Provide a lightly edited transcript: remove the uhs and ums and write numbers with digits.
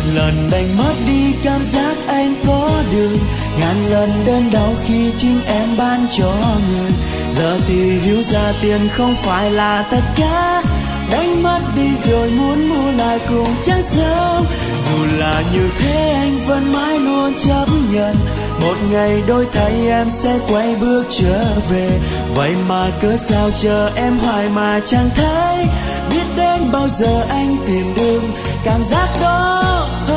lần đành mất đi cảm giác anh có được, ngàn lần đơn đau khi chính em ban cho người. Giờ thì hiểu ra tiền không phải là tất cả, đánh mất đi rồi muốn mua lại cũng chẳng sao. Dù là như thế anh vẫn mãi luôn chấp nhận, một ngày đổi thay em sẽ quay bước trở về. Vậy mà cớ sao chờ em hoài mà chẳng thấy, biết đến bao giờ anh tìm được cảm giác đó.